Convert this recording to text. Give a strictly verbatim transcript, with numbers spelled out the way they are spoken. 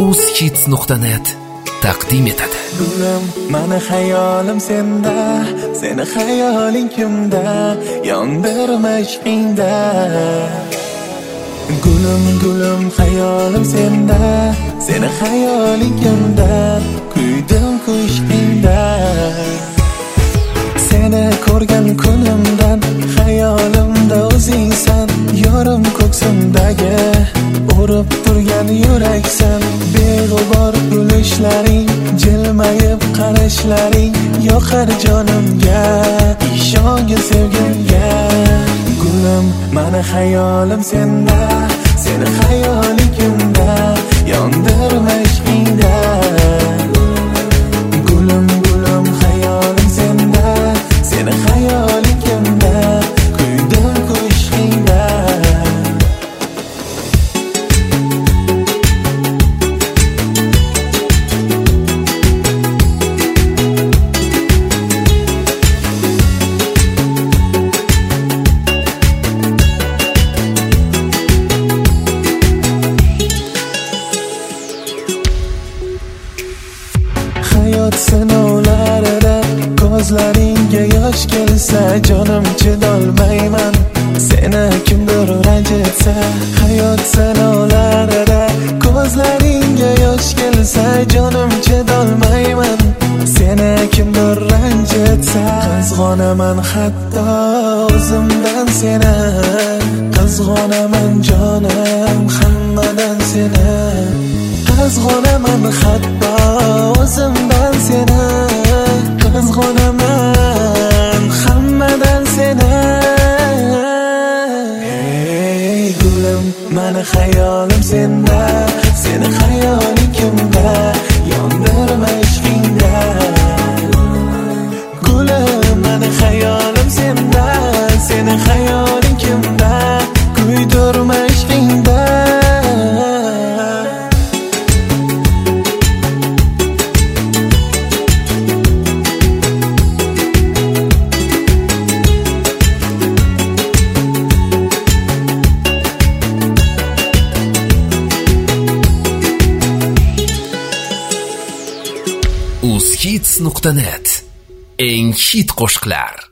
uzhits nuqta net taqdim etadi. Gulim, mani xayolim senda, seni xayoling kimda, yondirma ishqingda. Gulim, gulim, xayolim senda, seni xayoling kimda, kuydim ishqingda. Seni ko'rgan kunimdan xayolimda o'zingsan, yorim ko'ksimdagi urib turgan yuraksan. Beg'ubor kulishlaring, jilmayib qarashlaring yoqar jonimga, ishongin sevgimga. Gulim, mani xayolim senda, seni xayoling kimda, yondirma ishqingda. Gulim, gulim, xayolim senda, seni xayoling kimda, kuydim ishqingda. Hayot sinovlarida ko'zlaringga yosh kelsa, jonim chidolmayman seni kimdir ranjitsa. Hayot sinovlarida ko'zlaringga yosh kelsa, jonim chidolmayman seni kimdir ranjitsa. Qizg'onaman hatto o'zimdan seni, qizg'onaman jonim hammadan seni. Qizg'onaman hatto o'zimdan seni, qizg'onaman hammadan seni. Hey gulim, mani xayolim senda, seni xayoling kimda, yondirma ishqingda. Gulim, mani xayolim senda, seni xayoling kimda, kuydirma ishqingda. uzhits nuqta net eng hit qo'shiqlar.